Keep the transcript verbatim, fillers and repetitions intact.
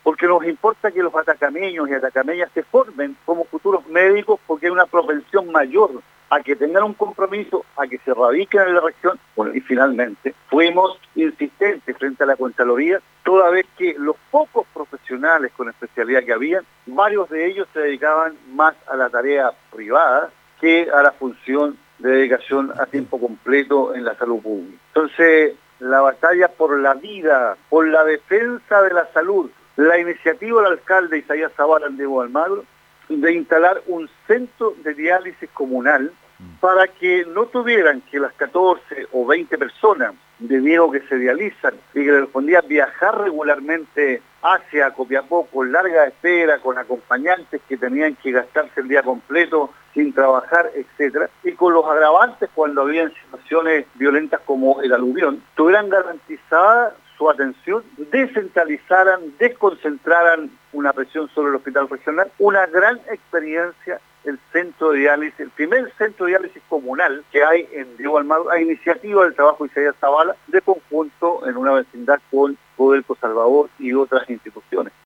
porque nos importa que los atacameños y atacameñas se formen como futuros médicos, porque hay una propensión mayor a que tengan un compromiso, a que se radiquen en la región. Bueno, y finalmente fuimos insistentes frente a la Contraloría, toda vez que los pocos profesionales con especialidad que habían, varios de ellos se dedicaban más a la tarea privada que a la función de dedicación a tiempo completo en la salud pública. Entonces, la batalla por la vida, por la defensa de la salud, la iniciativa del alcalde Isaías Zavala en Diego Almagro de instalar un centro de diálisis comunal para que no tuvieran que las catorce o veinte personas de Diego que se dializan y que les respondía viajar regularmente hacia Copiapó con larga espera, con acompañantes que tenían que gastarse el día completo sin trabajar, etcétera, y con los agravantes cuando habían situaciones violentas como el aluvión, tuvieran garantizada su atención, descentralizaran, desconcentraran una presión sobre el hospital regional, una gran experiencia el centro de diálisis, el primer centro de diálisis comunal que hay en Diego Almagro, a iniciativa del trabajo de Isaías Zavala, de conjunto en una vecindad con Codelco Salvador y otras instituciones.